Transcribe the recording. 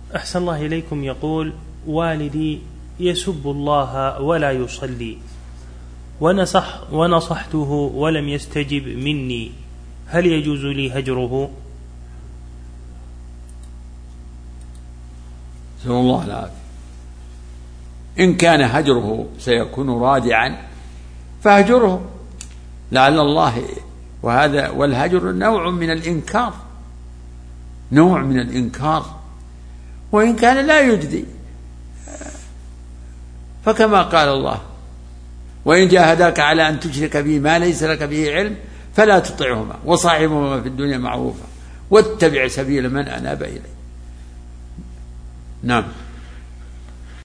أحسن الله إليكم. يقول: والدي يسب الله ولا يصلي، ونصحته ولم يستجب مني، هل يجوز لي هجره؟ نسأل الله العافية. إن كان هجره سيكون رادعا فهجره لعل الله، وهذا والهجر نوع من الإنكار، نوع من الإنكار، وإن كان لا يجدي فكما قال الله: وإن جاهداك على أن تشرك به ما ليس لك به علم فلا تطعهما وصاحبهما في الدنيا معروفا واتبع سبيل من أناب إليه. نعم.